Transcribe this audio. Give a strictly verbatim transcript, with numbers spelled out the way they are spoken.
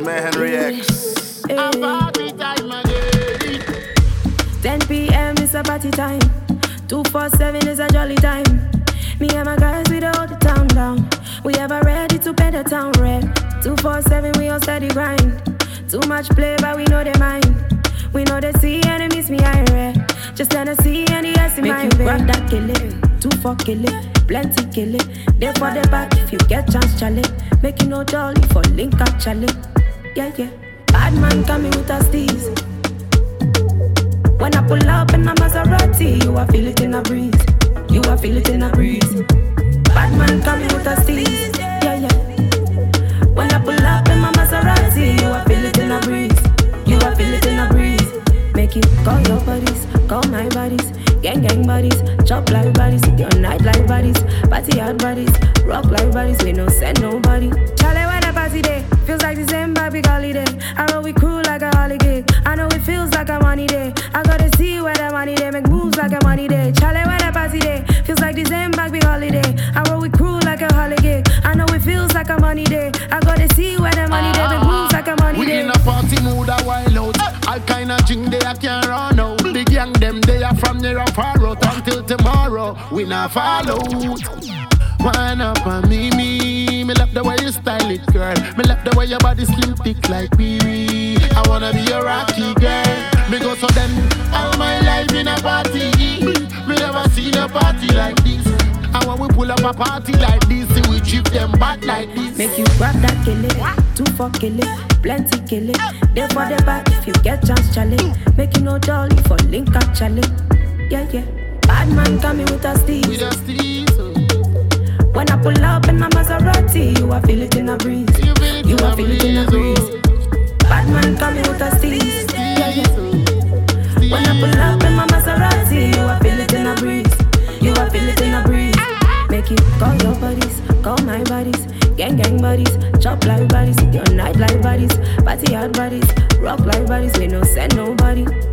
Jimmy Henry X. A party time again. ten p.m. is a party time. two forty-seven is a jolly time. Me and my guys, we don't hold the town down. We ever ready to pay the town rent. two forty-seven, we on steady grind. Too much play, but we know they mind. We know they see enemies, me I read. Just tryna see any S in my vein. Make you grab that kill it, two for kill it, plenty kill it. There for the back if you get chance, chale. Make you no dolly for link up, chale. Yeah, yeah. Bad man coming with us steez. When I pull up in a Maserati, you are feel it in a breeze. You are feel it in a breeze. Bad man coming with us steez. Yeah, yeah. When I pull up in my Maserati, you are feel it in a breeze. You are feel it in a breeze. Make you call your buddies, call my buddies, gang gang buddies, chop like buddies, your night like buddies, party hard buddies, rock like buddies, we no send nobody. Charlie, when a party day, feels like the same big holiday. I know we crew like a holiday. I know it feels like a money day. I gotta see where the money day, make moves like a money day. Charlie, when a party day, feels like the same big holiday. I know we crew like a holiday. I know it feels like a money day. I gotta see where the money day, make moves like a money we day. We in a party mood a while out. All kind of drink they I can't run out. Big young them they are from near and far out until tomorrow. We not fall out. Wind up on me, me. Me love the way you style it, girl. Me love the way your body slim thick like me. I wanna be your rocky girl. Me go so then all my life in a party. Me never seen a party like this. And when we pull up a party like this, we trip them back like this. Make you grab that kill it, two for kill it, plenty kill it. There for the back if you get chance, chale. Make you no dolly for link up, chale. Yeah, yeah. Bad man coming with us steez. With us steez. Oh. When I pull up in my Maserati, you are feel it in a breeze. You, feel you are feel it in a breeze. Oh. Bad man coming with us steez. Yeah, yeah. Steez. When I pull up in my Maserati, you are feel it in a breeze. You are feel it in a breeze. Make you call your buddies, call my buddies, gang gang buddies, chop like buddies, your night like buddies, party hard buddies, rock like buddies, we no send nobody.